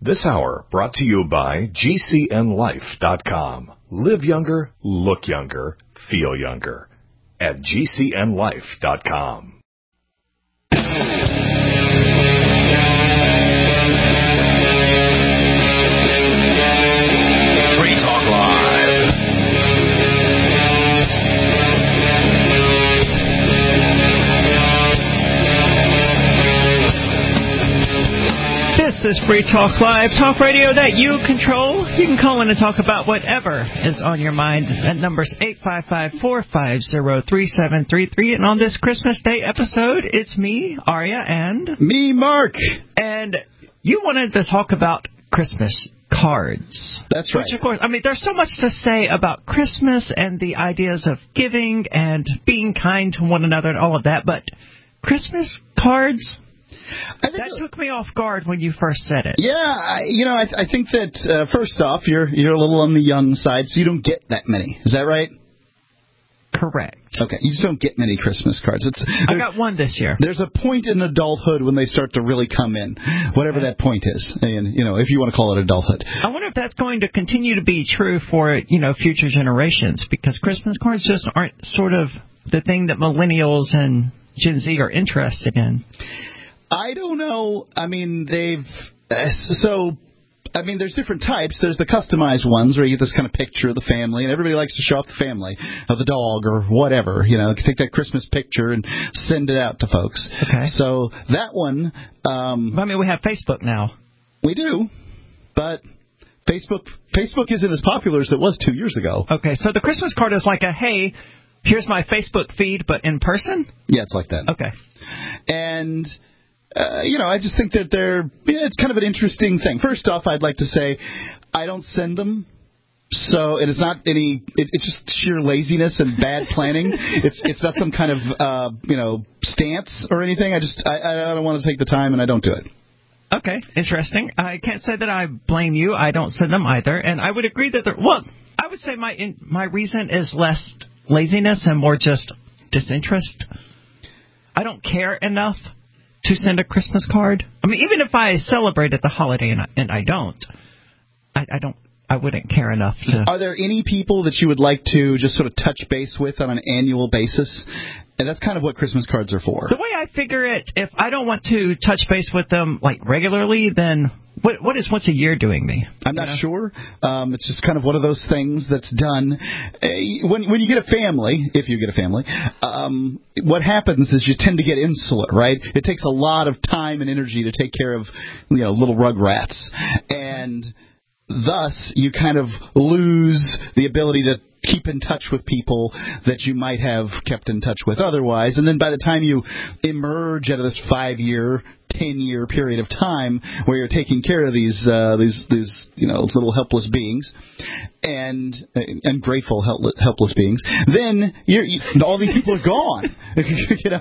This hour brought to you by GCNLife.com. Live younger, look younger, feel younger at GCNLife.com. Free Talk Live. This is Free Talk Live, talk radio that you control. You can call in and talk about whatever is on your mind. That number's 855-450-3733. And on this Christmas Day episode, it's me, Aria, and... me, Mark. And you wanted to talk about Christmas cards. That's right. Which, of course, I mean, there's so much to say about Christmas and the ideas of giving and being kind to one another and all of that. But Christmas cards... that took me off guard when you first said it. Yeah, I think that, first off, you're a little on the young side, so you don't get that many. Is that right? Correct. Okay, you just don't get many Christmas cards. I got one this year. There's a point in adulthood when they start to really come in, whatever that point is, and, if you want to call it adulthood. I wonder if that's going to continue to be true for, future generations, because Christmas cards just aren't sort of the thing that millennials and Gen Z are interested in. I don't know. I mean, there's different types. There's the customized ones where you get this kind of picture of the family, and everybody likes to show off the family of the dog or whatever. Take that Christmas picture and send it out to folks. Okay. So that one... we have Facebook now. We do, but... Facebook isn't as popular as it was 2 years ago. Okay, so the Christmas card is like hey, here's my Facebook feed, but in person? Yeah, it's like that. Okay. And... I just think that it's kind of an interesting thing. First off, I'd like to say I don't send them. So it is not it's just sheer laziness and bad planning. It's not some kind of, stance or anything. I don't want to take the time and I don't do it. Okay, interesting. I can't say that I blame you. I don't send them either. And I would agree that I would say my reason is less laziness and more just disinterest. I don't care enough to send a Christmas card. I mean, even if I celebrated the holiday and I don't, I wouldn't care enough to. Are there any people that you would like to just sort of touch base with on an annual basis? And that's kind of what Christmas cards are for. The way I figure it, if I don't want to touch base with them regularly, then what is once a year doing me? I'm not sure. It's just kind of one of those things that's done. When you get a family, if you get a family, what happens is you tend to get insular, right? It takes a lot of time and energy to take care of, little rugrats. And thus, you kind of lose the ability to keep in touch with people that you might have kept in touch with otherwise. And then by the time you emerge out of this 5-year, 10-year period of time where you're taking care of these little helpless beings and grateful helpless beings, then all these people are gone. Okay.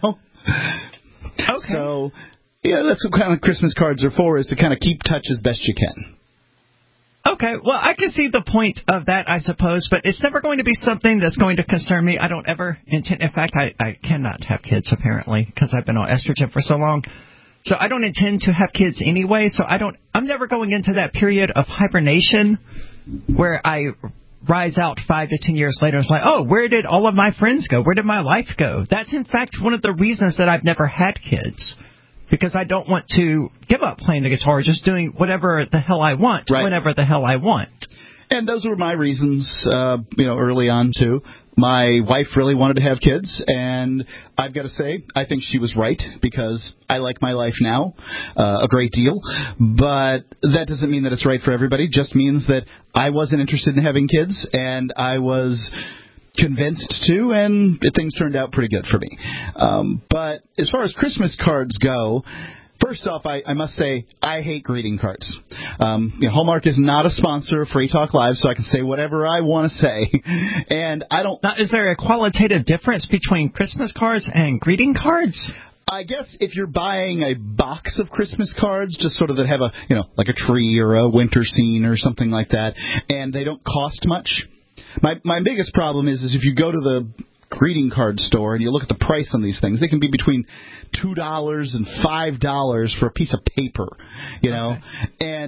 So that's what kind of Christmas cards are for, is to kind of keep touch as best you can. Okay, well, I can see the point of that, I suppose, but it's never going to be something that's going to concern me. I don't ever intend... In fact, I cannot have kids, apparently, because I've been on estrogen for so long. So I don't intend to have kids anyway, so I'm never going into that period of hibernation where I rise out 5 to 10 years later. It's like, oh, where did all of my friends go? Where did my life go? That's, in fact, one of the reasons that I've never had kids. Because I don't want to give up playing the guitar, just doing whatever the hell I want, whenever the hell I want. And those were my reasons, early on, too. My wife really wanted to have kids, and I've got to say, I think she was right, because I like my life now a great deal. But that doesn't mean that it's right for everybody. It just means that I wasn't interested in having kids, and I was convinced to, and things turned out pretty good for me. But as far as Christmas cards go, first off, I must say I hate greeting cards. Hallmark is not a sponsor of Free Talk Live, so I can say whatever I want to say. And I don't... Now, is there a qualitative difference between Christmas cards and greeting cards? I guess if you're buying a box of Christmas cards, just sort of that have a, like a tree or a winter scene or something like that, and they don't cost much. My biggest problem is if you go to the greeting card store and you look at the price on these things, they can be between $2 and $5 for a piece of paper, Okay. And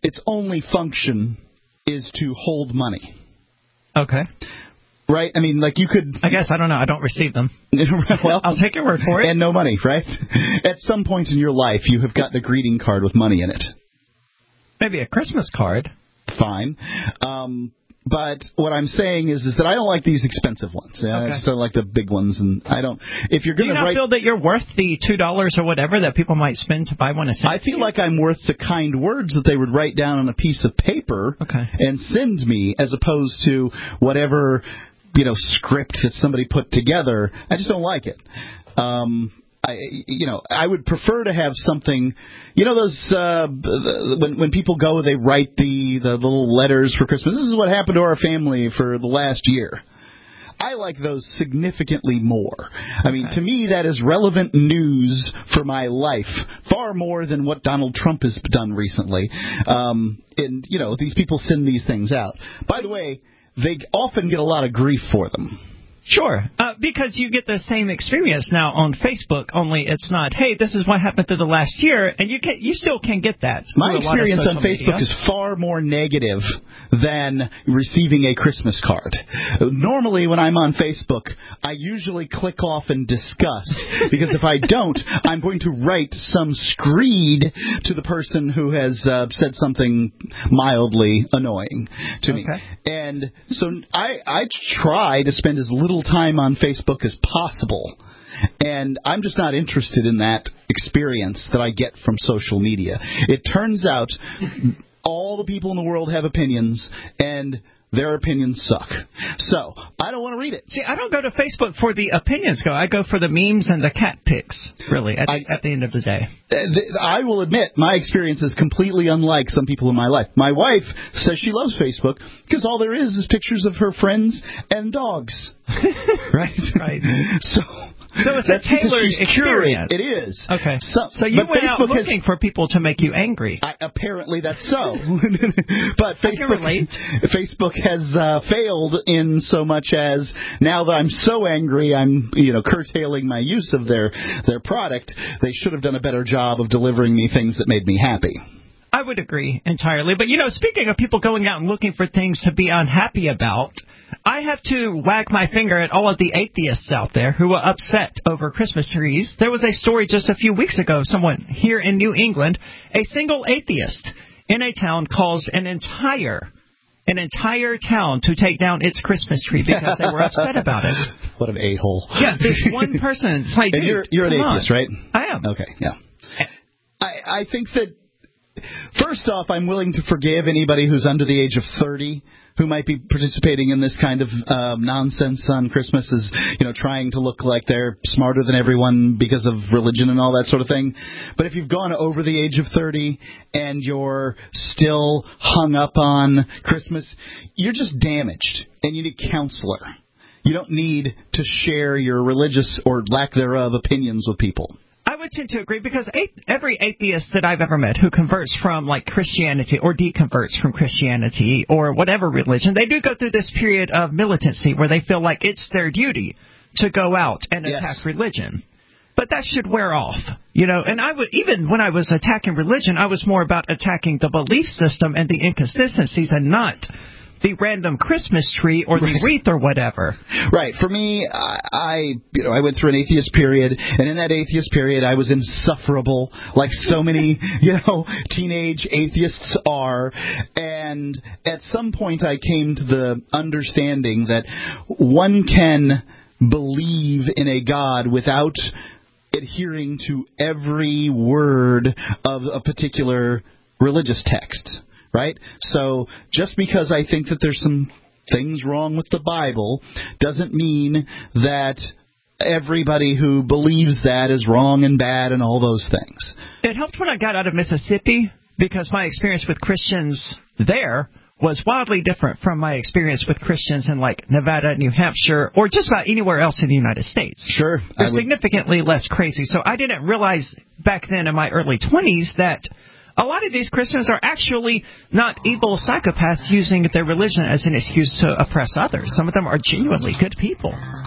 its only function is to hold money. Okay. Right? I mean, like you could... I guess, I don't know. I don't receive them. Well, I'll take your word for it. And no money, right? At some point in your life, you have gotten a greeting card with money in it. Maybe a Christmas card. Fine. But what I'm saying is that I don't like these expensive ones. I just don't like the big ones. And I don't... If you're going to Do you not feel that you're worth the $2 or whatever that people might spend to buy one? I feel like I'm worth the kind words that they would write down on a piece of paper and send me, as opposed to whatever, script that somebody put together. I just don't like it. I would prefer to have something, those, when people go, they write the little letters for Christmas. This is what happened to our family for the last year. I like those significantly more. I mean, to me, that is relevant news for my life, far more than what Donald Trump has done recently. These people send these things out. By the way, they often get a lot of grief for them. Sure, because you get the same experience now on Facebook, only it's not, hey, this is what happened through the last year, and you still can get that. My experience on Facebook is far more negative than receiving a Christmas card. Normally, when I'm on Facebook, I usually click off in disgust, because if I don't, I'm going to write some screed to the person who has said something mildly annoying to me. And so I try to spend as little time on Facebook as possible, and I'm just not interested in that experience that I get from social media. It turns out all the people in the world have opinions, and their opinions suck. So, I don't want to read it. See, I don't go to Facebook for the opinions I go for the memes and the cat pics, really, at the end of the day. I will admit, my experience is completely unlike some people in my life. My wife says she loves Facebook because all there is pictures of her friends and dogs. Right? Right. So it's a tailored experience. It is. Okay. So you went out looking for people to make you angry. Apparently that's so. But Facebook has failed in so much as now that I'm so angry, I'm curtailing my use of their product. They should have done a better job of delivering me things that made me happy. I would agree entirely. But, speaking of people going out and looking for things to be unhappy about, I have to wag my finger at all of the atheists out there who are upset over Christmas trees. There was a story just a few weeks ago of someone here in New England, a single atheist in a town caused an entire town to take down its Christmas tree because they were upset about it. What an a-hole. Yeah, this one person. It's like, and you're an atheist, right? I am. Okay, yeah. I think that, first off, I'm willing to forgive anybody who's under the age of 30 who might be participating in this kind of nonsense on Christmas, is trying to look like they're smarter than everyone because of religion and all that sort of thing. But if you've gone over the age of 30 and you're still hung up on Christmas, you're just damaged, and you need a counselor. You don't need to share your religious or lack thereof opinions with people. I would tend to agree, because every atheist that I've ever met who converts from Christianity or deconverts from Christianity or whatever religion, they do go through this period of militancy where they feel like it's their duty to go out and attack religion. But that should wear off, and even when I was attacking religion, I was more about attacking the belief system and the inconsistencies, and not the random Christmas tree or the wreath or whatever. Right. For me, I went through an atheist period, and in that atheist period, I was insufferable, like so many, teenage atheists are. And at some point, I came to the understanding that one can believe in a God without adhering to every word of a particular religious text. Right? So just because I think that there's some things wrong with the Bible doesn't mean that everybody who believes that is wrong and bad and all those things. It helped when I got out of Mississippi, because my experience with Christians there was wildly different from my experience with Christians in Nevada, New Hampshire, or just about anywhere else in the United States. Sure. They're significantly less crazy. So I didn't realize back then in my early 20s that a lot of these Christians are actually not evil psychopaths using their religion as an excuse to oppress others. Some of them are genuinely good people.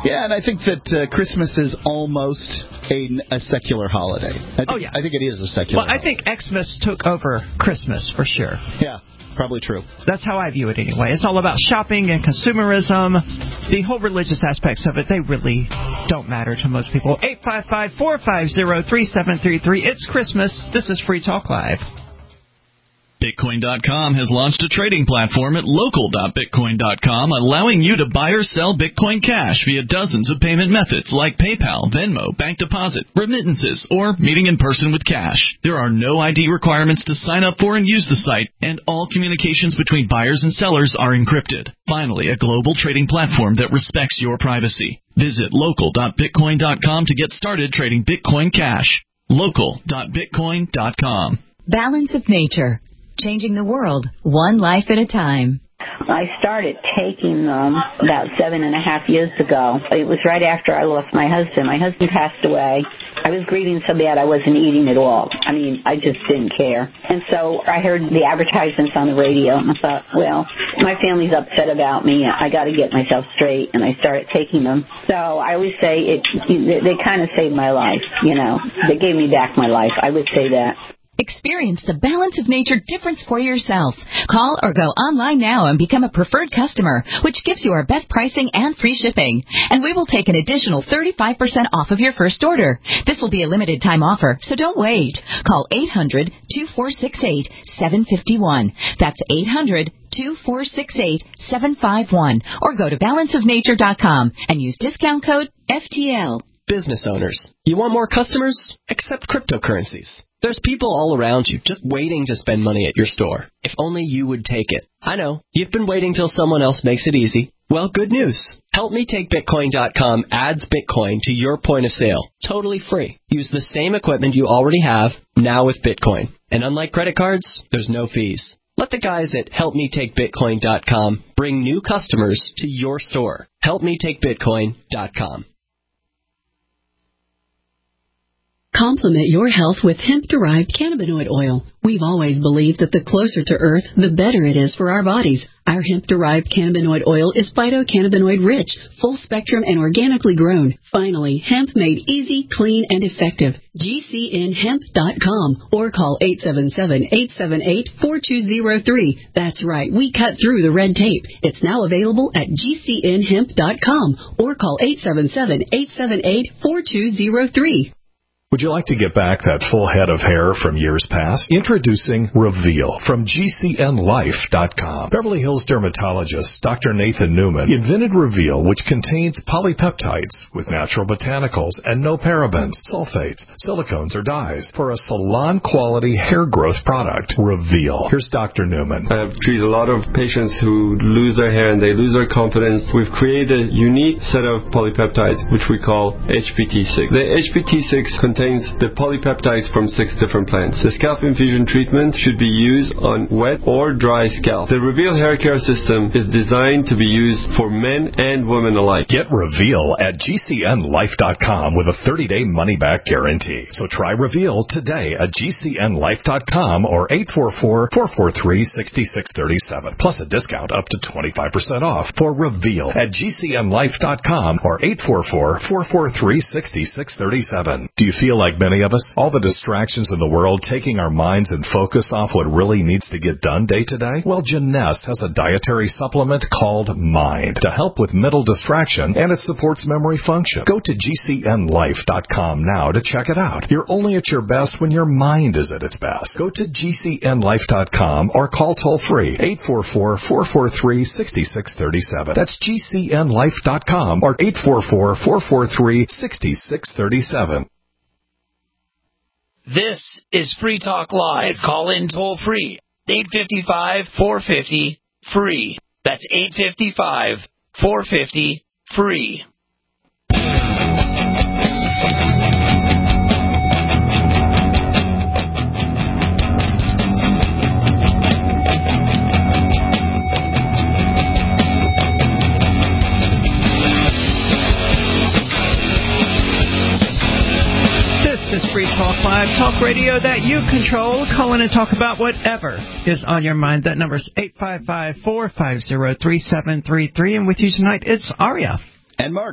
Yeah, and I think that Christmas is almost a secular holiday. I think it is a secular holiday. I think Xmas took over Christmas for sure. Yeah. Probably true. That's how I view it anyway. It's all about shopping and consumerism. The whole religious aspects of it, they really don't matter to most people. 855-450-3733. It's Christmas. This is Free Talk Live. Bitcoin.com has launched a trading platform at local.bitcoin.com, allowing you to buy or sell Bitcoin Cash via dozens of payment methods like PayPal, Venmo, bank deposit, remittances, or meeting in person with cash. There are no ID requirements to sign up for and use the site, and all communications between buyers and sellers are encrypted. Finally, a global trading platform that respects your privacy. Visit local.bitcoin.com to get started trading Bitcoin Cash. Local.bitcoin.com. Balance of Nature. Changing the world, one life at a time. I started taking them about 7.5 years ago. It was right after I lost my husband. My husband passed away. I was grieving so bad I wasn't eating at all. I mean, I just didn't care. And so I heard the advertisements on the radio, and I thought, well, my family's upset about me. I got to get myself straight, and I started taking them. So I always say they kind of saved my life, you know. They gave me back my life. I would say that. Experience the Balance of Nature difference for yourself. Call or go online now and become a preferred customer, which gives you our best pricing and free shipping. And we will take an additional 35% off of your first order. This will be a limited time offer, so don't wait. Call 800-2468-751. That's 800-2468-751. Or go to balanceofnature.com and use discount code FTL. Business owners, you want more customers? Accept cryptocurrencies. There's people all around you just waiting to spend money at your store. If only you would take it. I know, you've been waiting till someone else makes it easy. Well, good news. HelpMeTakeBitcoin.com adds Bitcoin to your point of sale, totally free. Use the same equipment you already have, now with Bitcoin. And unlike credit cards, there's no fees. Let the guys at HelpMeTakeBitcoin.com bring new customers to your store. HelpMeTakeBitcoin.com. Complement your health with hemp-derived cannabinoid oil. We've always believed that the closer to Earth, the better it is for our bodies. Our hemp-derived cannabinoid oil is phytocannabinoid-rich, full-spectrum, and organically grown. Finally, hemp made easy, clean, and effective. GCNHemp.com or call 877-878-4203. That's right, we cut through the red tape. It's now available at GCNHemp.com or call 877-878-4203. Would you like to get back that full head of hair from years past? Introducing Reveal from GCNLife.com. Beverly Hills dermatologist Dr. Nathan Newman invented Reveal, which contains polypeptides with natural botanicals and no parabens, sulfates, silicones, or dyes for a salon-quality hair growth product. Reveal. Here's Dr. Newman. I have treated a lot of patients who lose their hair and they lose their confidence. We've created a unique set of polypeptides, which we call HPT6. The HPT6 contains the polypeptides from 6 different plants. The scalp infusion treatment should be used on wet or dry scalp. The Reveal hair care system is designed to be used for men and women alike. Get Reveal at GCNLife.com with a 30-day money-back guarantee. So try Reveal today at GCNLife.com or 844-443-6637. Plus a discount up to 25% off for Reveal at GCNLife.com or 844-443-6637. Do you feel like many of us, all the distractions in the world taking our minds and focus off what really needs to get done day to day? Well, Jeunesse has a dietary supplement called Mind to help with mental distraction, and it supports memory function. Go to GCNLife.com now to check it out. You're only at your best when your mind is at its best. Go to GCNLife.com or call toll-free 844-443-6637. That's GCNLife.com or 844-443-6637. This is Free Talk Live. Call in toll free. 855-450-FREE. That's 855-450-FREE. This is Free Talk Live, talk radio that you control. Call in and talk about whatever is on your mind. That number is 855-450-3733. And with you tonight, it's Aria. And Mark.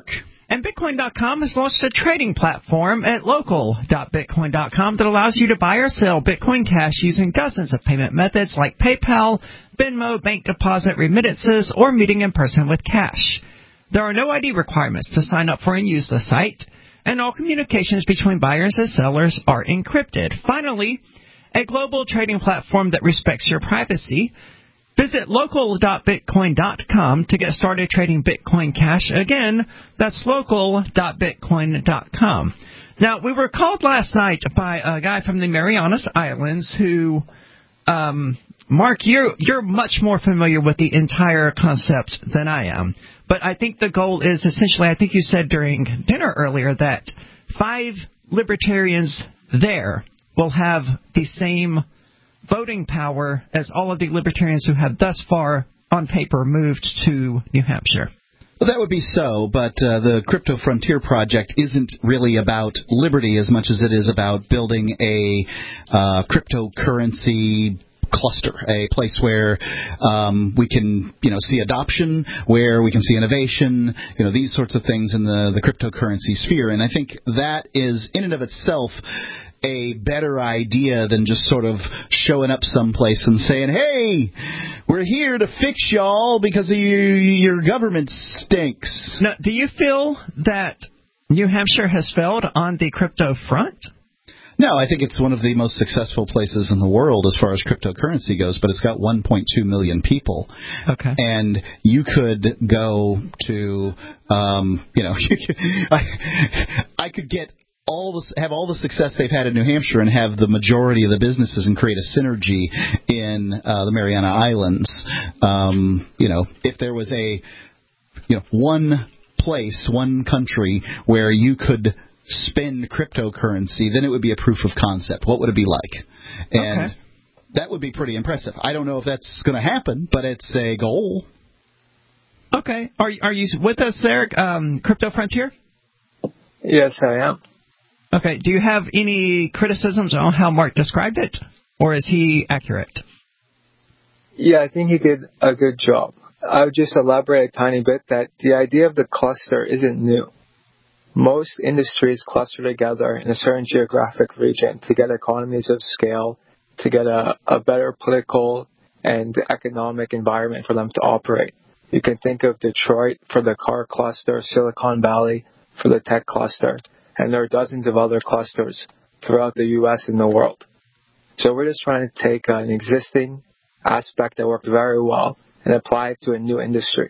And Bitcoin.com has launched a trading platform at local.bitcoin.com that allows you to buy or sell Bitcoin Cash using dozens of payment methods like PayPal, Venmo, bank deposit, remittances, or meeting in person with cash. There are no ID requirements to sign up for and use the site, and all communications between buyers and sellers are encrypted. Finally, a global trading platform that respects your privacy. Visit local.bitcoin.com to get started trading Bitcoin Cash. Again, that's local.bitcoin.com. Now, we were called last night by a guy from the Marianas Islands who, Mark, you're much more familiar with the entire concept than I am. But I think the goal is essentially, I think you said during dinner earlier, that 5 libertarians there will have the same voting power as all of the libertarians who have thus far, on paper, moved to New Hampshire. Well, that would be so, but the Crypto Frontier Project isn't really about liberty as much as it is about building a cryptocurrency cluster, a place where we can, see adoption, where we can see innovation, these sorts of things in the cryptocurrency sphere. And I think that is, in and of itself, a better idea than just sort of showing up someplace and saying, hey, we're here to fix y'all because of your government stinks. Now, do you feel that New Hampshire has failed on the crypto front? No, I think it's one of the most successful places in the world as far as cryptocurrency goes, but it's got 1.2 million people. Okay. And you could go to, I could get have all the success they've had in New Hampshire and have the majority of the businesses and create a synergy in the Mariana Islands. If there was one place, one country where you could spend cryptocurrency, then it would be a proof of concept. What would it be like? And that would be pretty impressive. I don't know if that's going to happen, but it's a goal. Okay. Are you with us there, Crypto Frontier? Yes, I am. Okay. Do you have any criticisms on how Mark described it, or is he accurate? Yeah, I think he did a good job. I would just elaborate a tiny bit that the idea of the cluster isn't new. Most industries cluster together in a certain geographic region to get economies of scale, to get a better political and economic environment for them to operate. You can think of Detroit for the car cluster, Silicon Valley for the tech cluster, and there are dozens of other clusters throughout the U.S. and the world. So we're just trying to take an existing aspect that worked very well and apply it to a new industry.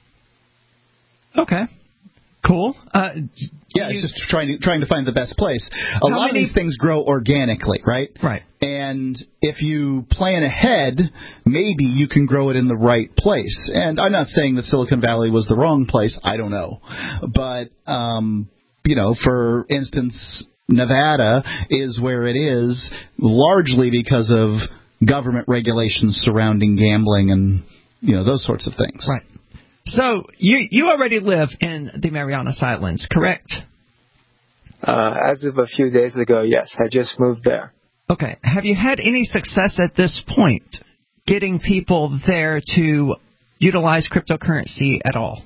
Okay. Cool. It's just trying to find the best place. A lot of these things grow organically, right? Right. And if you plan ahead, maybe you can grow it in the right place. And I'm not saying that Silicon Valley was the wrong place. I don't know. But, for instance, Nevada is where it is largely because of government regulations surrounding gambling and, those sorts of things. Right. So you already live in the Marianas Islands, correct? As of a few days ago, yes. I just moved there. Okay. Have you had any success at this point getting people there to utilize cryptocurrency at all?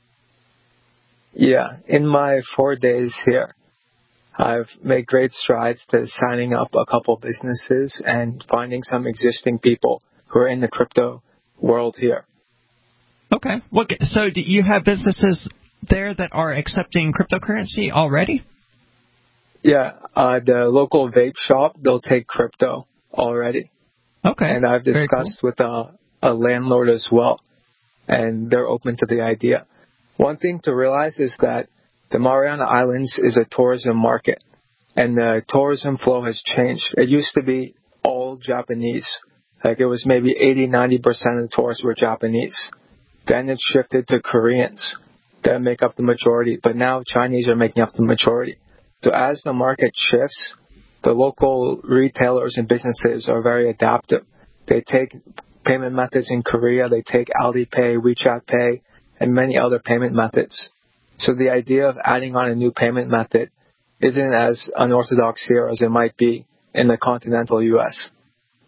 Yeah. In my 4 days here, I've made great strides to signing up a couple businesses and finding some existing people who are in the crypto world here. Okay. So do you have businesses there that are accepting cryptocurrency already? Yeah. The local vape shop, they'll take crypto already. Okay. And I've discussed with a landlord as well, and they're open to the idea. One thing to realize is that the Mariana Islands is a tourism market, and the tourism flow has changed. It used to be all Japanese. Like it was maybe 80-90% of the tourists were Japanese. Then it shifted to Koreans that make up the majority, but now Chinese are making up the majority. So as the market shifts, the local retailers and businesses are very adaptive. They take payment methods in Korea, they take Alipay, WeChat Pay, and many other payment methods. So the idea of adding on a new payment method isn't as unorthodox here as it might be in the continental U.S.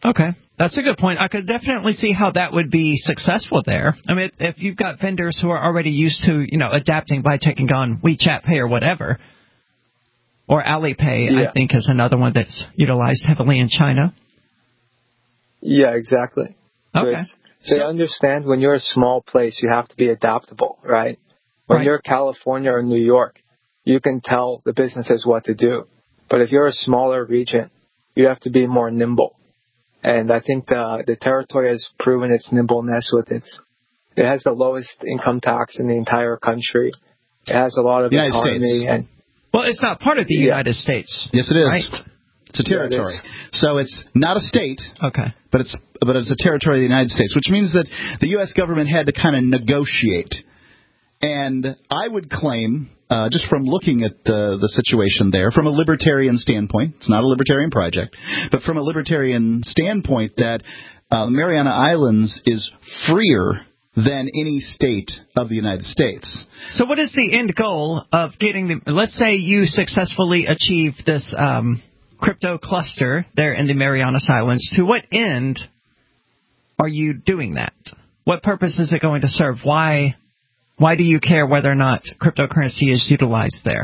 Okay. That's a good point. I could definitely see how that would be successful there. I mean, if you've got vendors who are already used to, adapting by taking on WeChat Pay or whatever, or Alipay, I think, is another one that's utilized heavily in China. Yeah, exactly. Okay. So they understand when you're a small place, you have to be adaptable, right? When you're California or New York, you can tell the businesses what to do. But if you're a smaller region, you have to be more nimble. And I think the territory has proven its nimbleness with it has the lowest income tax in the entire country. It has a lot of economy. And well, it's not part of the United States. Yes, it is. Right? It's a territory. So it's not a state. Okay. But it's a territory of the United States, which means that the U.S. government had to kind of negotiate. And I would claim, just from looking at the situation there, from a libertarian standpoint, it's not a libertarian project, but from a libertarian standpoint, that Mariana Islands is freer than any state of the United States. So what is the end goal of getting let's say you successfully achieve this crypto cluster there in the Marianas Islands. To what end are you doing that? What purpose is it going to serve? Why do you care whether or not cryptocurrency is utilized there?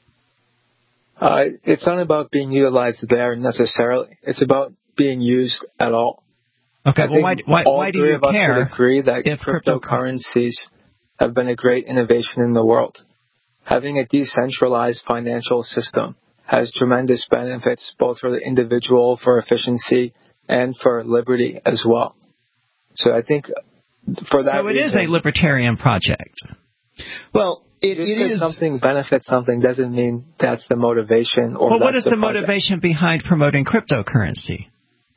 It's not about being utilized there necessarily. It's about being used at all. Okay, well, why do you care? All three of us would agree that cryptocurrencies have been a great innovation in the world. Having a decentralized financial system has tremendous benefits both for the individual, for efficiency, and for liberty as well. So I think for that reason... So it is a libertarian project. Well, it is... something benefits something doesn't mean that's the motivation or well, what is the motivation behind promoting cryptocurrency?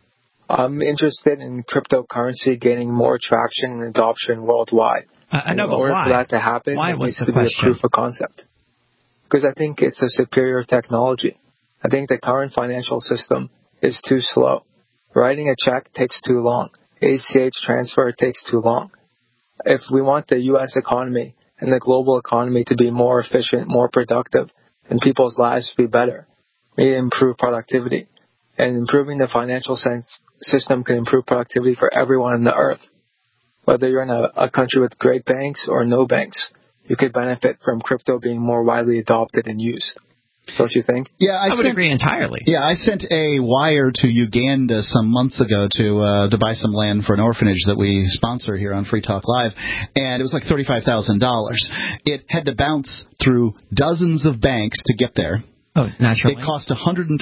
I'm interested in cryptocurrency gaining more traction and adoption worldwide. I know, but why? In order for that to happen, it needs to be a proof of concept. Because I think it's a superior technology. I think the current financial system is too slow. Writing a check takes too long. ACH transfer takes too long. If we want the U.S. economy and the global economy to be more efficient, more productive, and people's lives to be better, we need to improve productivity. And improving the financial system can improve productivity for everyone on the earth. Whether you're in a country with great banks or no banks, you could benefit from crypto being more widely adopted and used. Don't you think? Yeah, I would agree entirely. Yeah, I sent a wire to Uganda some months ago to buy some land for an orphanage that we sponsor here on Free Talk Live, and it was like $35,000. It had to bounce through dozens of banks to get there. Oh, naturally. It cost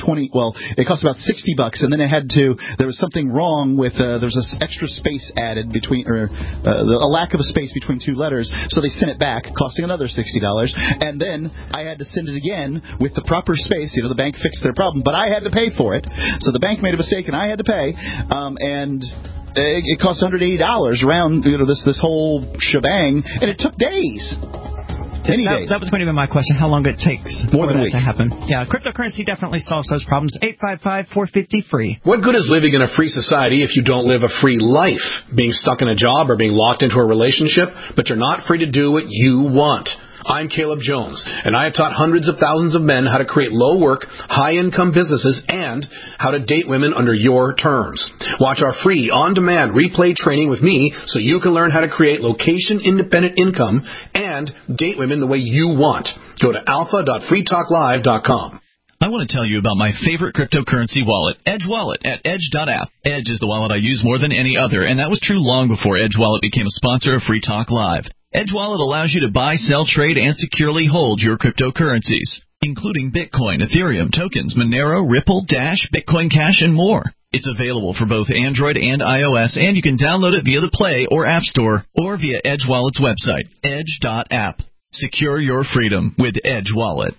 it cost about $60, and then there was something wrong with, there's this extra space added between, or a lack of a space between two letters, so they sent it back, costing another $60, and then I had to send it again with the proper space. The bank fixed their problem, but I had to pay for it, so the bank made a mistake, and I had to pay, and it cost $180 around, this whole shebang, and it took days. That was going to be my question. How long it takes for that to happen? Yeah, cryptocurrency definitely solves those problems. 855-450-FREE. What good is living in a free society if you don't live a free life? Being stuck in a job or being locked into a relationship, but you're not free to do what you want. I'm Caleb Jones, and I have taught hundreds of thousands of men how to create low-work, high-income businesses and how to date women under your terms. Watch our free, on-demand replay training with me so you can learn how to create location-independent income and date women the way you want. Go to alpha.freetalklive.com. I want to tell you about my favorite cryptocurrency wallet, Edge Wallet, at edge.app. Edge is the wallet I use more than any other, and that was true long before Edge Wallet became a sponsor of Free Talk Live. Edge Wallet allows you to buy, sell, trade, and securely hold your cryptocurrencies, including Bitcoin, Ethereum, tokens, Monero, Ripple, Dash, Bitcoin Cash, and more. It's available for both Android and iOS, and you can download it via the Play or App Store or via Edge Wallet's website, edge.app. Secure your freedom with Edge Wallet.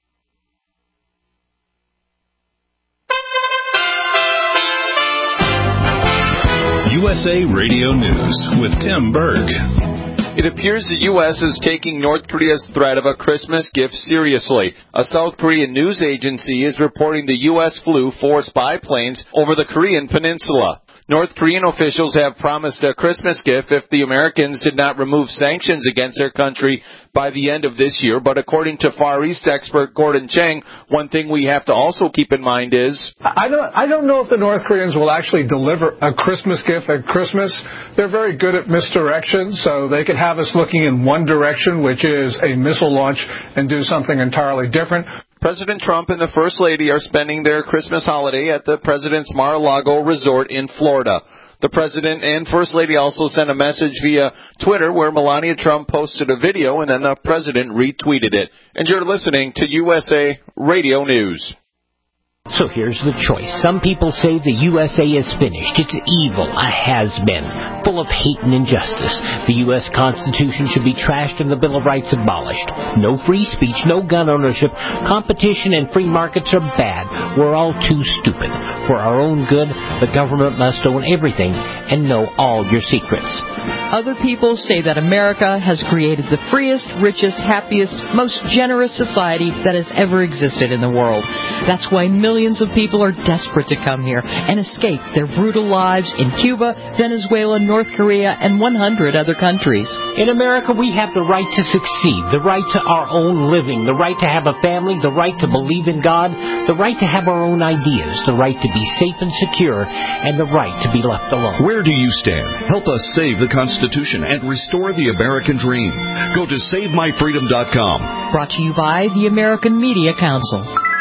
USA Radio News with Tim Berg. It appears the U.S. is taking North Korea's threat of a Christmas gift seriously. A South Korean news agency is reporting the U.S. flew 4 spy planes over the Korean peninsula. North Korean officials have promised a Christmas gift if the Americans did not remove sanctions against their country by the end of this year. But according to Far East expert Gordon Chang, one thing we have to also keep in mind is... I don't know if the North Koreans will actually deliver a Christmas gift at Christmas. They're very good at misdirection, so they could have us looking in one direction, which is a missile launch, and do something entirely different. President Trump and the First Lady are spending their Christmas holiday at the President's Mar-a-Lago resort in Florida. The President and First Lady also sent a message via Twitter where Melania Trump posted a video and then the President retweeted it. And you're listening to USA Radio News. So here's the choice. Some people say the USA is finished. It's evil, a has-been, full of hate and injustice. The U.S. Constitution should be trashed and the Bill of Rights abolished. No free speech, no gun ownership. Competition and free markets are bad. We're all too stupid. For our own good, the government must own everything and know all your secrets. Other people say that America has created the freest, richest, happiest, most generous society that has ever existed in the world. That's why millions of people are desperate to come here and escape their brutal lives in Cuba, Venezuela, North Korea, and 100 other countries. In America, we have the right to succeed, the right to our own living, the right to have a family, the right to believe in God, the right to have our own ideas, the right to be safe and secure, and the right to be left alone. Where do you stand? Help us save the Constitution and restore the American dream. Go to SaveMyFreedom.com. Brought to you by the American Media Council.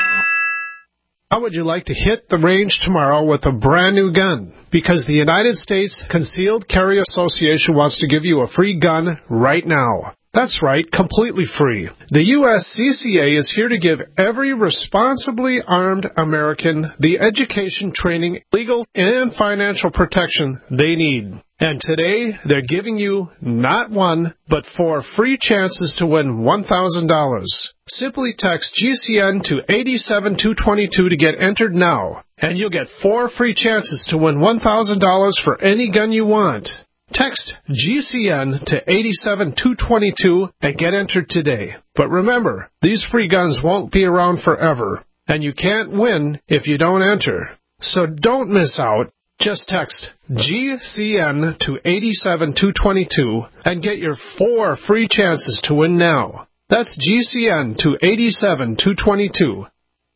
How would you like to hit the range tomorrow with a brand new gun? Because the United States Concealed Carry Association wants to give you a free gun right now. That's right, completely free. The USCCA is here to give every responsibly armed American the education, training, legal, and financial protection they need. And today, they're giving you not one, but 4 free chances to win $1,000. Simply text GCN to 87222 to get entered now, and you'll get 4 free chances to win $1,000 for any gun you want. Text GCN to 87222 and get entered today. But remember, these free guns won't be around forever, and you can't win if you don't enter. So don't miss out. Just text GCN to 87222 and get your 4 free chances to win now. That's GCN to 87222.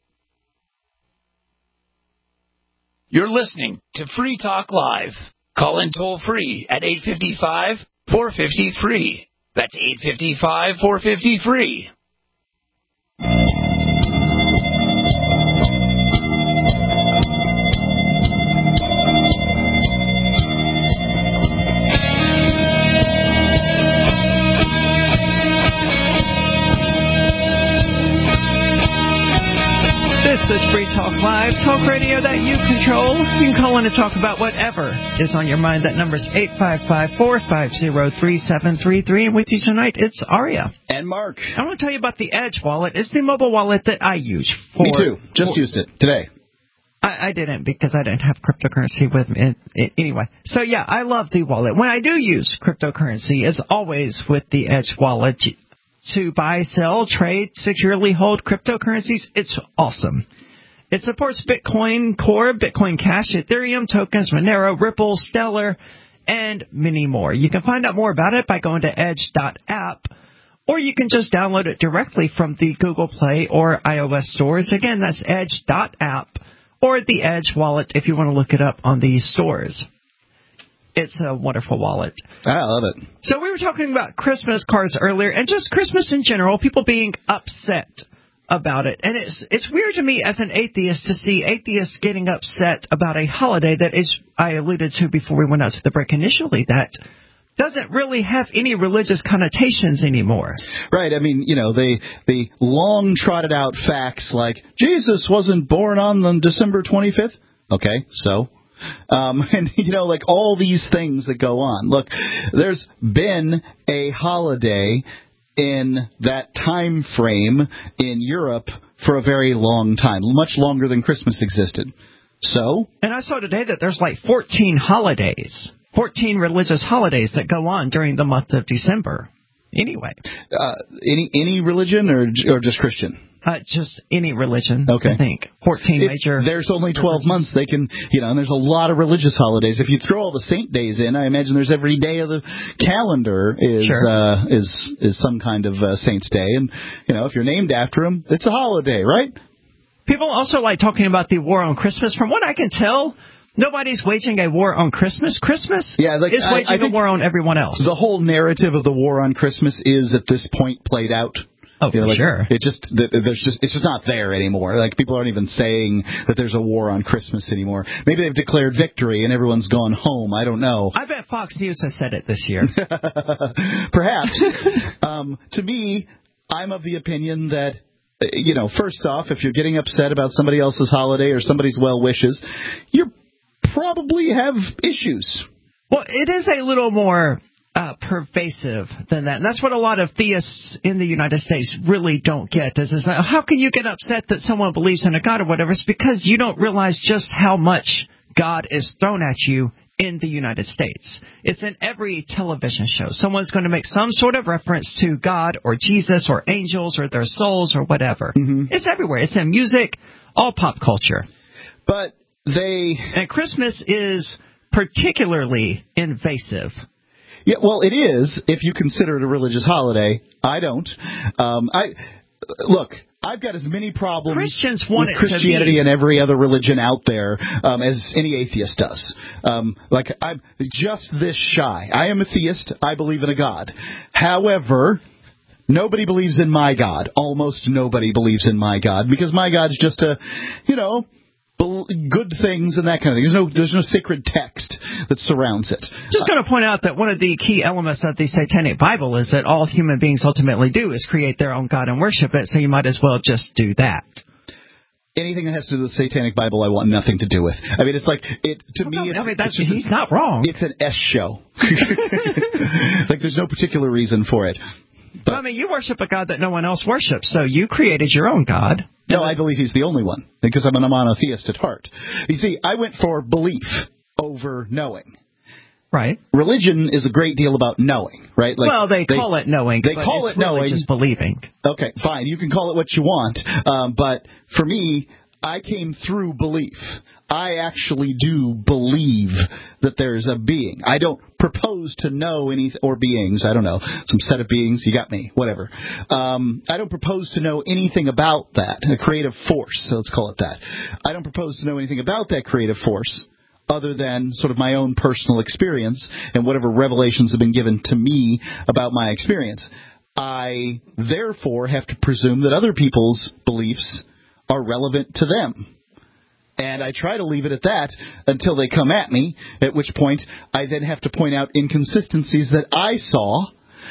You're listening to Free Talk Live. Call in toll-free at 855-450-FREE. That's 855-450-FREE. This is Free Talk Live, talk radio that you control. You can call in and talk about whatever is on your mind. That number is 855-450-3733. And with you tonight, it's Aria. And Mark. I want to tell you about the Edge wallet. It's the mobile wallet that I use. Me too. Just used it today. I didn't because I didn't have cryptocurrency with me. Anyway, so yeah, I love the wallet. When I do use cryptocurrency, it's always with the Edge wallet. To buy, sell, trade, securely hold cryptocurrencies, it's awesome. It supports Bitcoin Core, Bitcoin Cash, Ethereum tokens, Monero, Ripple, Stellar, and many more. You can find out more about it by going to edge.app, or you can just download it directly from the Google Play or iOS stores. Again, that's edge.app, or the Edge wallet if you want to look it up on the stores. It's a wonderful wallet. I love it. So we were talking about Christmas cards earlier, and just Christmas in general, people being upset about it. And it's weird to me as an atheist to see atheists getting upset about a holiday that is, I alluded to before we went out to the break initially, that doesn't really have any religious connotations anymore. Right. I mean, they long trotted out facts like Jesus wasn't born on December 25th. Okay, so... and, like all these things that go on. Look, there's been a holiday in that time frame in Europe for a very long time, much longer than Christmas existed. So? And I saw today that there's like 14 holidays, 14 religious holidays that go on during the month of December. Anyway. Any religion or just Christian? Just any religion, Okay. I think. 14 major. There's only 12 months. They can, and there's a lot of religious holidays. If you throw all the saint days in, I imagine there's every day of the calendar is some kind of saint's day. And, if you're named after him, it's a holiday, right? People also like talking about the war on Christmas. From what I can tell, nobody's waging a war on Christmas. Christmas is waging a war on everyone else. The whole narrative of the war on Christmas is at this point played out. Oh, for sure. It's just not there anymore. Like, people aren't even saying that there's a war on Christmas anymore. Maybe they've declared victory and everyone's gone home. I don't know. I bet Fox News has said it this year. Perhaps. To me, I'm of the opinion that, first off, if you're getting upset about somebody else's holiday or somebody's well wishes, you probably have issues. Well, it is a little more pervasive than that. And that's what a lot of theists in the United States really don't get. Is how can you get upset that someone believes in a God or whatever? It's because you don't realize just how much God is thrown at you in the United States. It's in every television show. Someone's going to make some sort of reference to God or Jesus or angels or their souls or whatever. Mm-hmm. It's everywhere. It's in music, all pop culture. But And Christmas is particularly invasive. Yeah, well, it is if you consider it a religious holiday. I don't. Look, I've got as many problems with Christianity and every other religion out there as any atheist does. I'm just this shy. I am a theist. I believe in a God. However, nobody believes in my God. Almost nobody believes in my God, because my God's just good things and that kind of thing. There's no sacred text that surrounds it. Just going to point out that one of the key elements of the Satanic Bible is that all human beings ultimately do is create their own God and worship it, so you might as well just do that. Anything that has to do with the Satanic Bible, I want nothing to do with. I mean, it's like, he's not wrong. It's an S show. Like, there's no particular reason for it. But, I mean, you worship a God that no one else worships, so you created your own God. No, I believe he's the only one, because I'm a monotheist at heart. You see, I went for belief over knowing. Right. Religion is a great deal about knowing, right? They call it knowing. They call it knowing. Really just believing. Okay, fine. You can call it what you want. But for me, I came through belief. I actually do believe that there's a being. I don't propose to know any or beings. I don't know. Some set of beings. You got me. Whatever. I don't propose to know anything about that. A creative force. So let's call it that. I don't propose to know anything about that creative force other than sort of my own personal experience and whatever revelations have been given to me about my experience. I, therefore, have to presume that other people's beliefs are relevant to them. And I try to leave it at that until they come at me, at which point I then have to point out inconsistencies that I saw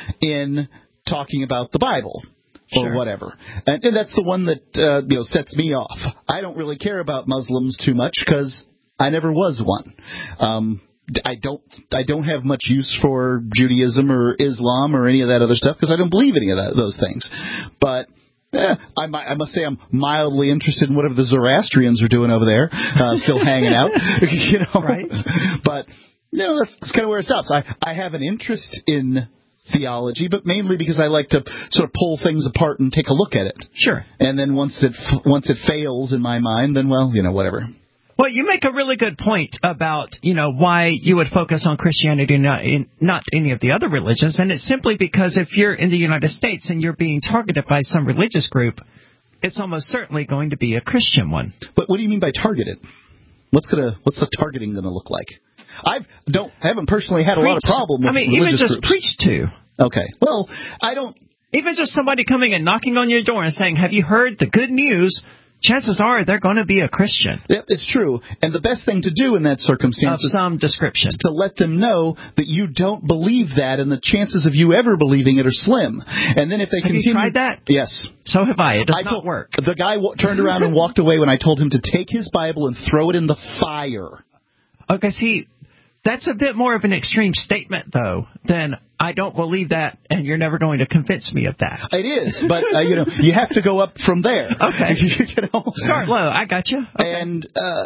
in talking about the Bible or whatever. And that's the one that sets me off. I don't really care about Muslims too much because I never was one. I don't have much use for Judaism or Islam or any of that other stuff because I don't believe any of those things. But I must say I'm mildly interested in whatever the Zoroastrians are doing over there, still hanging out, Right. But, that's kind of where it stops. I have an interest in theology, but mainly because I like to sort of pull things apart and take a look at it. Sure. And then once it fails in my mind, then, whatever. Well, you make a really good point about, why you would focus on Christianity and not any of the other religions. And it's simply because if you're in the United States and you're being targeted by some religious group, it's almost certainly going to be a Christian one. But what do you mean by targeted? What's the targeting going to look like? I haven't personally had a lot of problem with religious groups. Even just preach to. Okay. Well, I don't. Even just somebody coming and knocking on your door and saying, "Have you heard the good news?" Chances are they're going to be a Christian. Yeah, it's true. And the best thing to do in that circumstance of some description is to let them know that you don't believe that, and the chances of you ever believing it are slim. And then if they continue... Have you tried that? Yes. So have I. It does not work. The guy turned around and walked away when I told him to take his Bible and throw it in the fire. Okay, see... That's a bit more of an extreme statement, though, than I don't believe that, and you're never going to convince me of that. It is, but you have to go up from there. Okay. Start low. I got you. Okay. And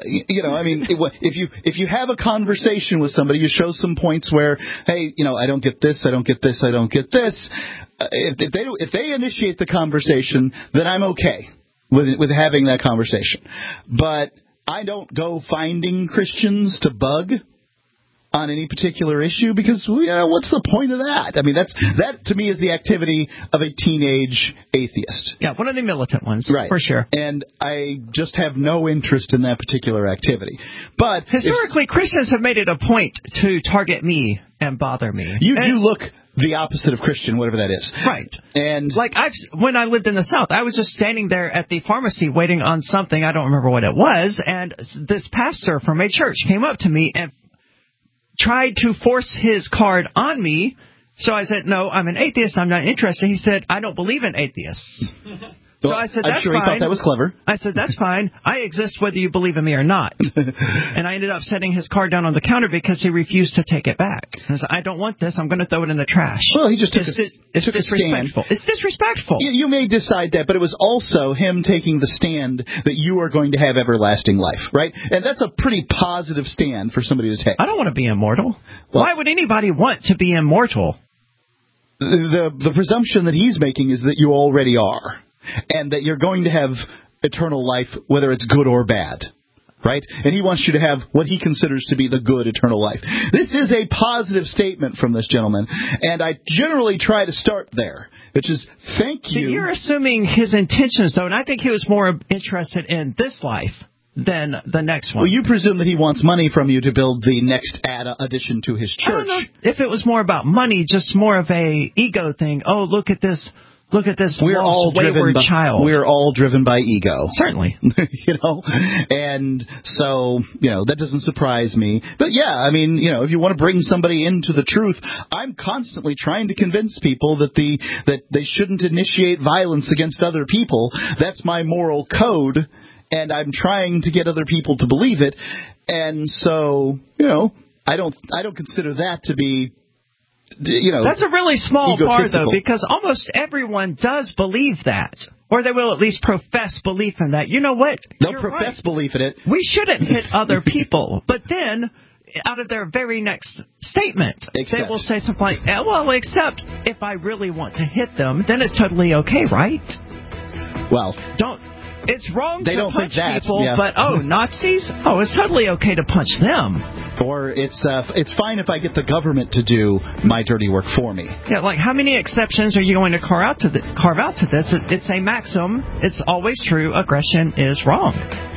if you have a conversation with somebody, you show some points where, hey, I don't get this, I don't get this, I don't get this. If they initiate the conversation, then I'm okay with having that conversation. But I don't go finding Christians to bug on any particular issue, because what's the point of that? I mean, that to me is the activity of a teenage atheist. Yeah, one of the militant ones, right? For sure. And I just have no interest in that particular activity. But historically, Christians have made it a point to target me and bother me. You do look the opposite of Christian, whatever that is. Right. And when I lived in the South, I was just standing there at the pharmacy waiting on something. I don't remember what it was, and this pastor from a church came up to me and tried to force his card on me. So I said, no, I'm an atheist. I'm not interested. He said, I don't believe in atheists. So I said, that's I'm sure fine. He thought that was clever. I said, that's fine. I exist whether you believe in me or not. And I ended up setting his card down on the counter because he refused to take it back. I said, I don't want this. I'm going to throw it in the trash. Well, he just took it's disrespectful. It's disrespectful. You may decide that, but it was also him taking the stand that you are going to have everlasting life, right? And that's a pretty positive stand for somebody to take. I don't want to be immortal. Well, why would anybody want to be immortal? The presumption that he's making is that you already are, and that you're going to have eternal life, whether it's good or bad, right? And he wants you to have what he considers to be the good eternal life. This is a positive statement from this gentleman, and I generally try to start there, which is thank you. You're assuming his intentions, though, and I think he was more interested in this life than the next one. Well, you presume that he wants money from you to build the next addition to his church. I don't know if it was more about money, just more of a ego thing. Oh, look at this wayward child. We're all driven by ego. Certainly. And so, that doesn't surprise me. But yeah, I mean, if you want to bring somebody into the truth, I'm constantly trying to convince people that they shouldn't initiate violence against other people. That's my moral code. And I'm trying to get other people to believe it. And so, I don't consider that to be, That's a really small bar, though, because almost everyone does believe that. Or they will at least profess belief in that. You know what? They'll profess belief in it. We shouldn't hit other people. But then, out of their very next statement, they will say something like, well, except if I really want to hit them, then it's totally okay, right? Well, it's wrong to punch people, but Nazis? Oh, it's totally okay to punch them. Or it's fine if I get the government to do my dirty work for me. Yeah, like how many exceptions are you going to carve out to this? It's a maxim. It's always true. Aggression is wrong.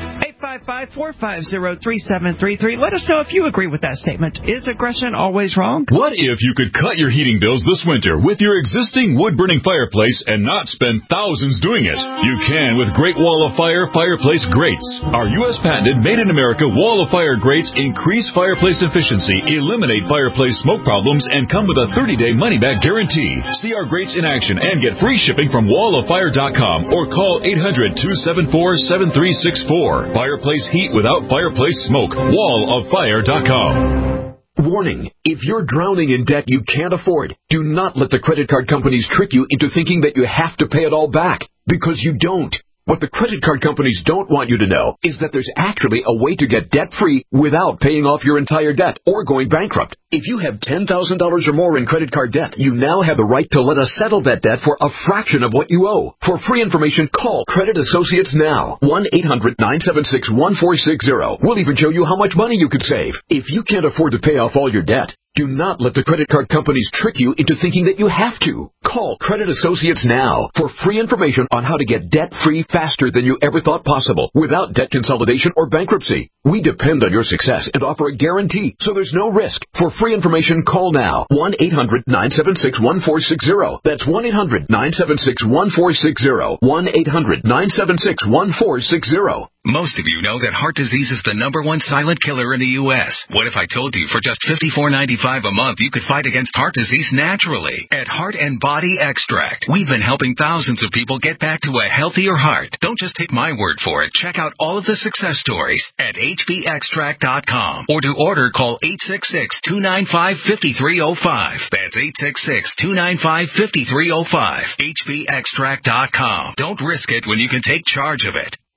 855-450-3733. Let us know if you agree with that statement. Is aggression always wrong? What if you could cut your heating bills this winter with your existing wood-burning fireplace and not spend thousands doing it? You can with Great Wall of Fire fireplace grates. Our U.S. patented made-in-America Wall of Fire grates increase fireplace efficiency, eliminate fireplace smoke problems, and come with a 30-day money-back guarantee. See our grates in action and get free shipping from walloffire.com or call 800-274-7364. Fireplace heat without fireplace smoke. Walloffire.com. Warning, if you're drowning in debt you can't afford, do not let the credit card companies trick you into thinking that you have to pay it all back, because you don't. What the credit card companies don't want you to know is that there's actually a way to get debt-free without paying off your entire debt or going bankrupt. If you have $10,000 or more in credit card debt, you now have the right to let us settle that debt for a fraction of what you owe. For free information, call Credit Associates now. 1-800-976-1460. We'll even show you how much money you could save. If you can't afford to pay off all your debt, do not let the credit card companies trick you into thinking that you have to. Call Credit Associates now for free information on how to get debt-free faster than you ever thought possible without debt consolidation or bankruptcy. We depend on your success and offer a guarantee, so there's no risk. For free information, call now. 1-800-976-1460. That's 1-800-976-1460. 1-800-976-1460. Most of you know that heart disease is the #1 silent killer in the U.S. What if I told you for just $54.95 a month you could fight against heart disease naturally? At Heart and Body Extract, we've been helping thousands of people get back to a healthier heart. Don't just take my word for it. Check out all of the success stories at hbextract.com. Or to order, call 866-295-5305. That's 866-295-5305. hbextract.com. Don't risk it when you can take charge of it.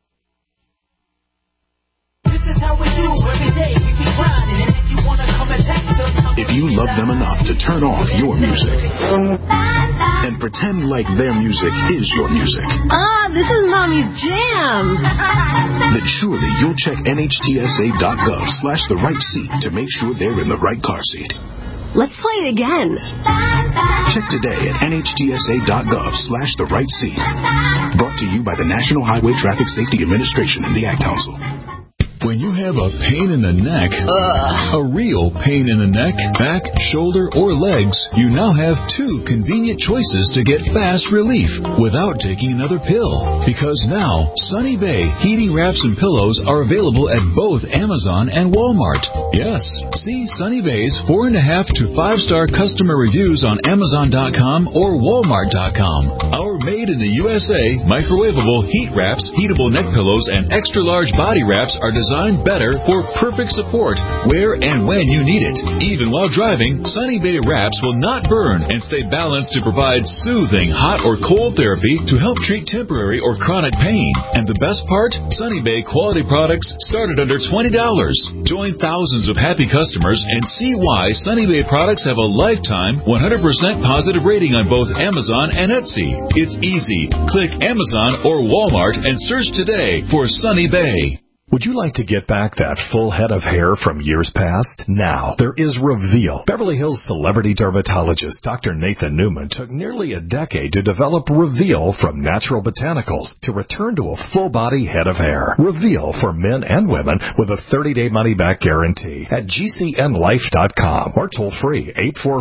If you love them enough to turn off your music and pretend like their music is your music, this is Mommy's jam. then surely you'll check NHTSA.gov/the-right-seat to make sure they're in the right car seat. Let's play it again. Check today at NHTSA.gov/the-right-seat. Brought to you by the National Highway Traffic Safety Administration and the Ad Council. When you have a pain in the neck, a real pain in the neck, back, shoulder, or legs, you now have 2 convenient choices to get fast relief without taking another pill. Because now, Sunny Bay heating wraps and pillows are available at both Amazon and Walmart. Yes, see Sunny Bay's 4.5 to 5-star customer reviews on Amazon.com or Walmart.com. Our made in the USA microwavable heat wraps, heatable neck pillows, and extra large body wraps are designed better for perfect support where and when you need it. Even while driving, Sunny Bay wraps will not burn and stay balanced to provide soothing hot or cold therapy to help treat temporary or chronic pain. And the best part? Sunny Bay quality products start at under $20. Join thousands of happy customers and see why Sunny Bay products have a lifetime 100% positive rating on both Amazon and Etsy. It's easy. Click Amazon or Walmart and search today for Sunny Bay. Would you like to get back that full head of hair from years past? Now, there is Reveal. Beverly Hills celebrity dermatologist Dr. Nathan Newman took nearly a decade to develop Reveal from natural botanicals to return to a full-body head of hair. Reveal for men and women with a 30-day money-back guarantee at GCNlife.com or toll-free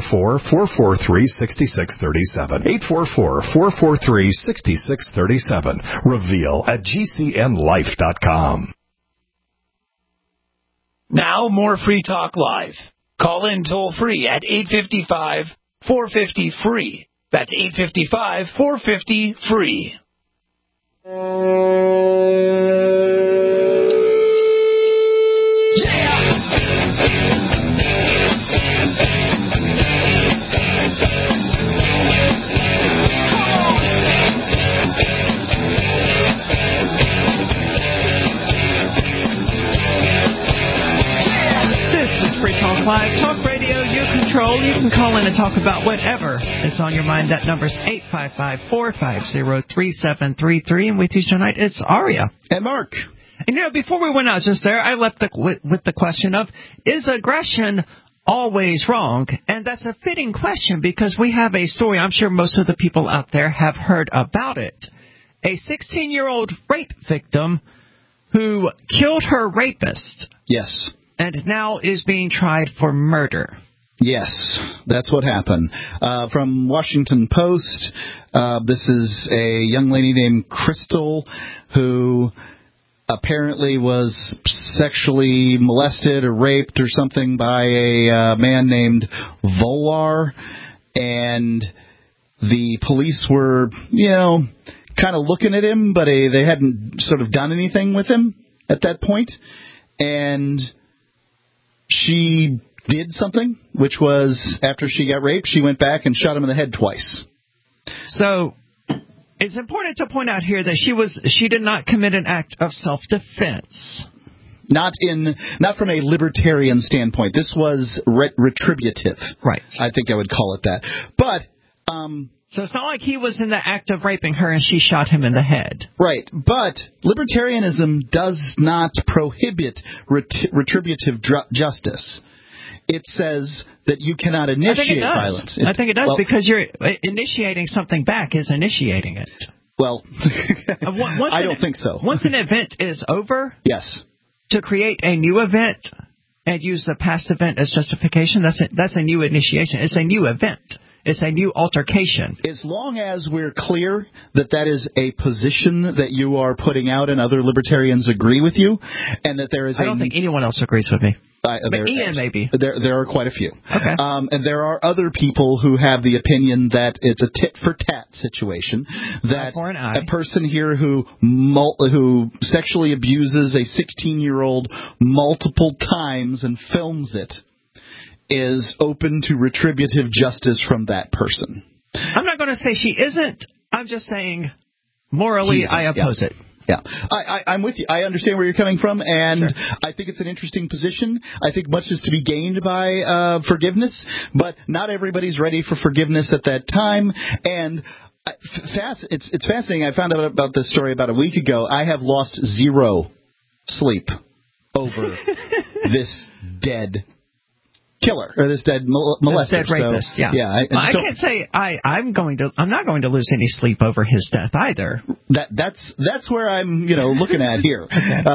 844-443-6637. 844-443-6637. Reveal at GCNlife.com. Now, more Free Talk Live. Call in toll-free at 855-450-FREE. That's 855-450-FREE. Live Talk Radio, you control. You can call in and talk about whatever is on your mind. That number's 855-450-3733. And with you tonight, it's Aria. And Mark. And, before we went out just there, I left with the question of, is aggression always wrong? And that's a fitting question because we have a story. I'm sure most of the people out there have heard about it. A 16-year-old rape victim who killed her rapist. Yes. And now is being tried for murder. Yes, that's what happened. From Washington Post, this is a young lady named Crystal who apparently was sexually molested or raped or something by a man named Volar. And the police were, kind of looking at him, but they hadn't sort of done anything with him at that point. And she did something, which was after she got raped, she went back and shot him in the head twice. So it's important to point out here that she did not commit an act of self-defense. Not from a libertarian standpoint. This was retributive. Right. I think I would call it that. But so it's not like he was in the act of raping her and she shot him in the head. Right. But libertarianism does not prohibit retributive justice. It says that you cannot initiate violence. I think it does because you're initiating something back is initiating it. Well, I don't think so. Once an event is over, yes, to create a new event and use the past event as justification, that's a new initiation. It's a new event. It's a new altercation. As long as we're clear that that is a position that you are putting out and other libertarians agree with you, and that there is I don't think anyone else agrees with me. But Ian, maybe. There are quite a few. Okay. And there are other people who have the opinion that it's a tit-for-tat situation, that a person here who sexually abuses a 16-year-old multiple times and films it is open to retributive justice from that person. I'm not going to say she isn't. I'm just saying morally I oppose it. Yeah, I'm with you. I understand where you're coming from, and I think it's an interesting position. I think much is to be gained by forgiveness, but not everybody's ready for forgiveness at that time. And it's fascinating. I found out about this story about a week ago. I have lost zero sleep over this dead killer or this dead molester. This dead rapist. So, I can't say I'm not going to lose any sleep over his death either. That's where I'm looking at here.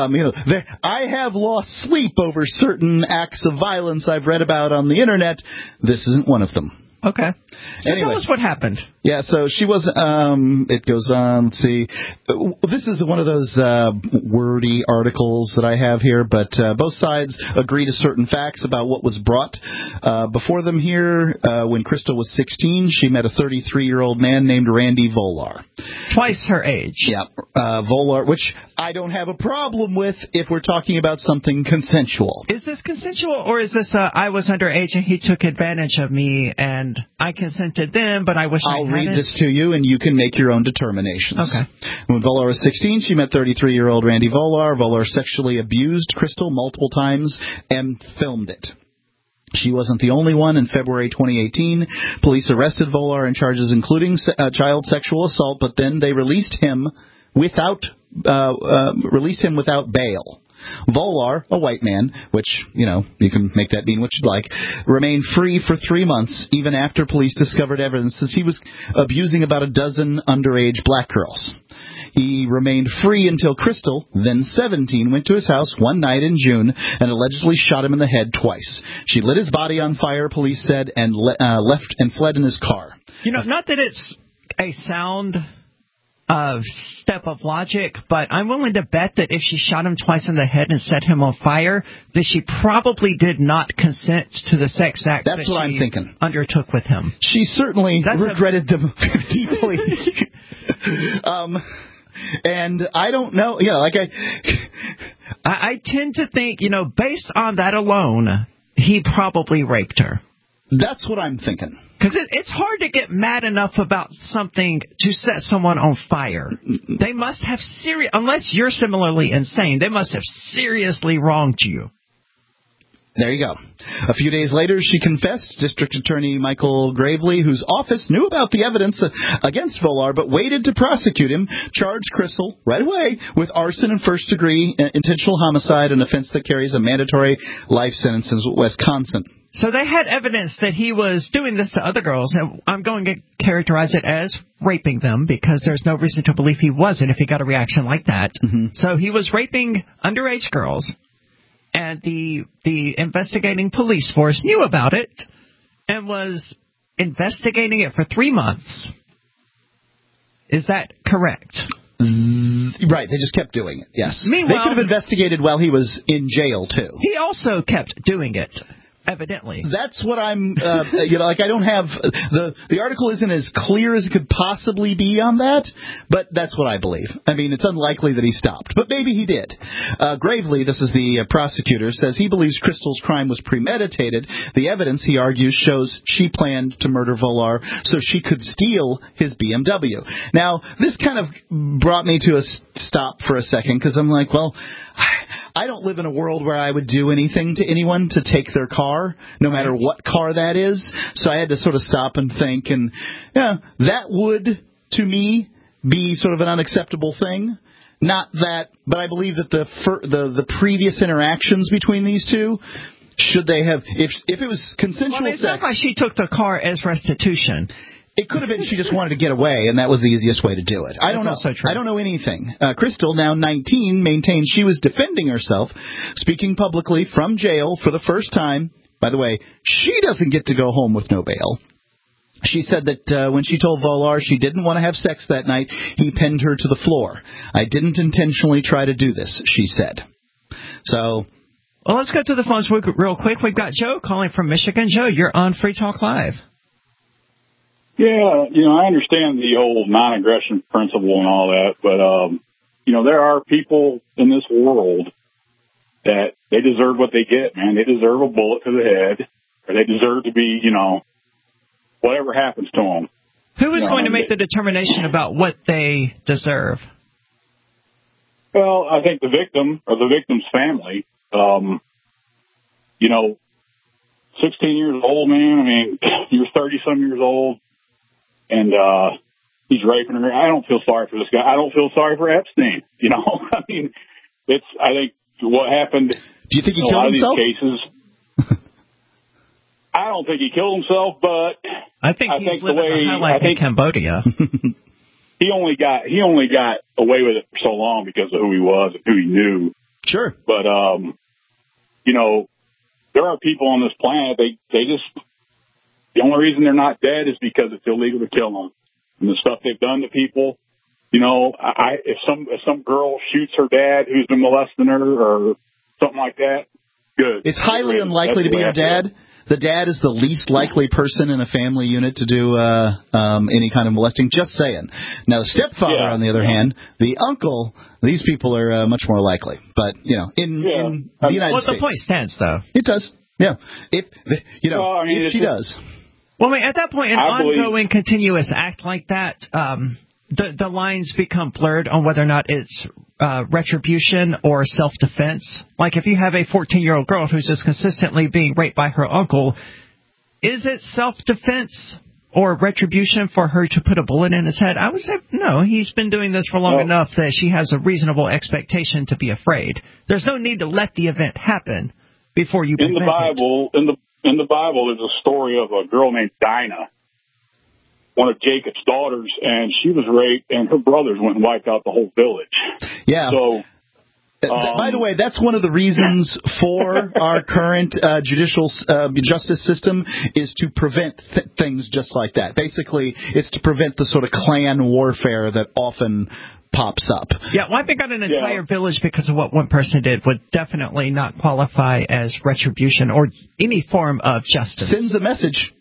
I have lost sleep over certain acts of violence I've read about on the internet. This isn't one of them. Okay. So anyway, tell us what happened. Yeah, so she was, it goes on, let's see. This is one of those wordy articles that I have here, but both sides agree to certain facts about what was brought before them here. When Crystal was 16, she met a 33-year-old man named Randy Volar. Twice her age. Yeah, Volar, which I don't have a problem with if we're talking about something consensual. Is this consensual, or is this I was underage and he took advantage of me and I consented then, but I wish I hadn't? I'll read this to you, and you can make your own determinations. Okay. When Volar was 16, she met 33-year-old Randy Volar. Volar sexually abused Crystal multiple times and filmed it. She wasn't the only one. In February 2018, police arrested Volar on charges including child sexual assault, but then they released him without bail. Volar, a white man, which, you can make that mean what you'd like, remained free for 3 months, even after police discovered evidence that he was abusing about a dozen underage black girls. He remained free until Crystal, then 17, went to his house one night in June and allegedly shot him in the head twice. She lit his body on fire, police said, and left and fled in his car. Not that it's a sound step of logic, but I'm willing to bet that if she shot him twice in the head and set him on fire, that she probably did not consent to the sex act That's what I'm thinking. Undertook with him. She certainly regretted them deeply. And I don't know, I tend to think, based on that alone, he probably raped her. That's what I'm thinking. Because it's hard to get mad enough about something to set someone on fire. They must have unless you're similarly insane, they must have seriously wronged you. There you go. A few days later, she confessed. District Attorney Michael Gravely, whose office knew about the evidence against Volar but waited to prosecute him, charged Crystal right away with arson and first-degree intentional homicide, an offense that carries a mandatory life sentence in Wisconsin. So they had evidence that he was doing this to other girls, and I'm going to characterize it as raping them because there's no reason to believe he wasn't if he got a reaction like that. Mm-hmm. So he was raping underage girls, and the investigating police force knew about it and was investigating it for 3 months. Is that correct? Right, they just kept doing it, yes. Meanwhile, they could have investigated while he was in jail, too. He also kept doing it. Evidently. That's what I'm, I don't have, the article isn't as clear as it could possibly be on that, but that's what I believe. I mean, it's unlikely that he stopped, but maybe he did. Gravely, this is the prosecutor, says he believes Crystal's crime was premeditated. The evidence, he argues, shows she planned to murder Volar so she could steal his BMW. Now, this kind of brought me to a stop for a second, because I'm like, well, I don't live in a world where I would do anything to anyone to take their car, no matter what car that is. So I had to sort of stop and think, and that would, to me, be sort of an unacceptable thing. Not that, but I believe that the previous interactions between these two, should they have, if it was consensual sex. It sounds like she took the car as restitution. It could have been she just wanted to get away, and that was the easiest way to do it. I don't know. I don't know anything. Crystal, now 19, maintained she was defending herself, speaking publicly from jail for the first time. By the way, she doesn't get to go home with no bail. She said that when she told Volar she didn't want to have sex that night, he pinned her to the floor. I didn't intentionally try to do this, she said. So... Well, let's go to the phones real quick. We've got Joe calling from Michigan. Joe, you're on Free Talk Live. Yeah, I understand the whole non-aggression principle and all that, but, there are people in this world that they deserve what they get, man. They deserve a bullet to the head, or they deserve to be, whatever happens to them. Who is going to make the determination about what they deserve? Well, I think the victim or the victim's family. 16 years old, man. I mean, you're 30-some years old, and he's raping her. I don't feel sorry for this guy. I don't feel sorry for Epstein. I mean, I think what happened. Do you think he killed himself? These cases, I don't think he killed himself, but I think he's living a high life in Cambodia. He only got away with it for so long because of who he was and who he knew. Sure. But, there are people on this planet, they just, the only reason they're not dead is because it's illegal to kill them. And the stuff they've done to people, if some girl shoots her dad who's been molesting her or something like that, good. It's highly unlikely to be her dad. The dad is the least likely person in a family unit to do any kind of molesting. Just saying. Now, the stepfather, on the other hand, the uncle, these people are much more likely. But, in the United States. Well, the point stands, though. It does. Yeah. If she does. Well, at that point, an ongoing, continuous act like that, the lines become blurred on whether or not it's retribution or self-defense. Like if you have a 14-year-old girl who's just consistently being raped by her uncle, is it self-defense or retribution for her to put a bullet in his head? I would say no. He's been doing this for long enough that she has a reasonable expectation to be afraid. There's no need to let the event happen before you prevent it. In the Bible, there's a story of a girl named Dinah, one of Jacob's daughters, and she was raped, and her brothers went and wiped out the whole village. Yeah. So, by the way, that's one of the reasons for our current judicial justice system is to prevent things just like that. Basically, it's to prevent the sort of clan warfare that often pops up. Yeah, wiping out an entire village because of what one person did would definitely not qualify as retribution or any form of justice. Sends a message.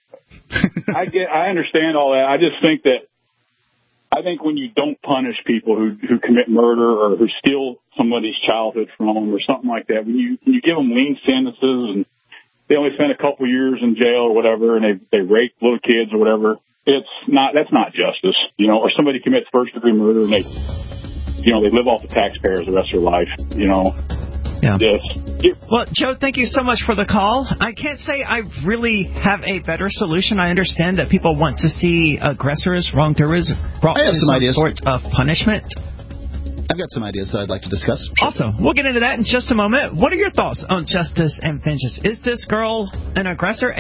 I understand all that. I just think when you don't punish people who commit murder or who steal somebody's childhood from them or something like that, when you give them lean sentences and they only spend a couple years in jail or whatever, and they rape little kids or whatever, that's not justice, or somebody commits first-degree murder and they live off the taxpayers the rest of their life, Yeah. Yes. Well, Joe, thank you so much for the call. I can't say I really have a better solution. I understand that people want to see aggressors, wrongdoers brought to some sort of punishment. I've got some ideas that I'd like to discuss. Awesome. We'll get into that in just a moment. What are your thoughts on justice and vengeance? Is this girl an aggressor?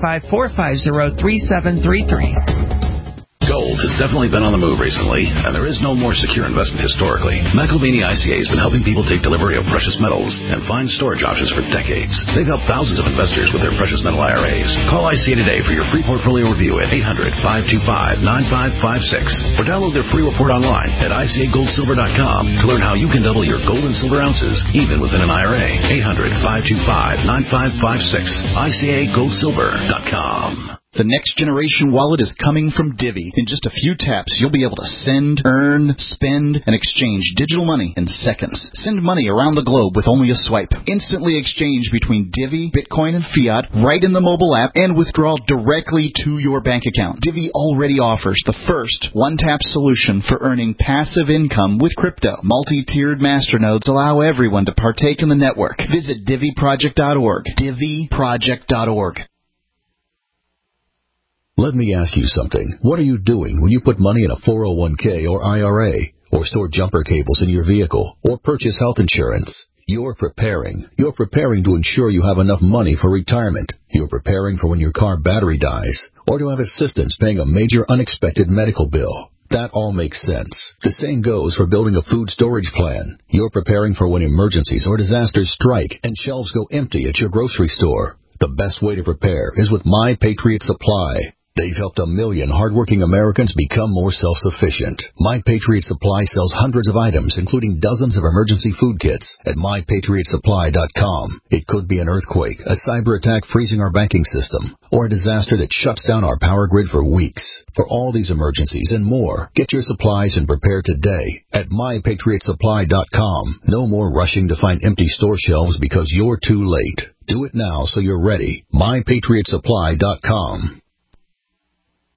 855-450-3733. Gold has definitely been on the move recently, and there is no more secure investment historically. McElvany ICA has been helping people take delivery of precious metals and find storage options for decades. They've helped thousands of investors with their precious metal IRAs. Call ICA today for your free portfolio review at 800-525-9556 or download their free report online at ICAGoldSilver.com to learn how you can double your gold and silver ounces even within an IRA. 800-525-9556. ICAGoldSilver.com. The next generation wallet is coming from Divvy. In just a few taps, you'll be able to send, earn, spend, and exchange digital money in seconds. Send money around the globe with only a swipe. Instantly exchange between Divvy, Bitcoin, and fiat right in the mobile app and withdraw directly to your bank account. Divvy already offers the first one-tap solution for earning passive income with crypto. Multi-tiered masternodes allow everyone to partake in the network. Visit DivvyProject.org. DivvyProject.org. Let me ask you something. What are you doing when you put money in a 401k or IRA, or store jumper cables in your vehicle, or purchase health insurance? You're preparing. You're preparing to ensure you have enough money for retirement. You're preparing for when your car battery dies, or to have assistance paying a major unexpected medical bill. That all makes sense. The same goes for building a food storage plan. You're preparing for when emergencies or disasters strike and shelves go empty at your grocery store. The best way to prepare is with My Patriot Supply. They've helped 1 million hardworking Americans become more self-sufficient. My Patriot Supply sells hundreds of items, including dozens of emergency food kits at MyPatriotSupply.com. It could be an earthquake, a cyber attack freezing our banking system, or a disaster that shuts down our power grid for weeks. For all these emergencies and more, get your supplies and prepare today at MyPatriotSupply.com. No more rushing to find empty store shelves because you're too late. Do it now so you're ready. MyPatriotSupply.com.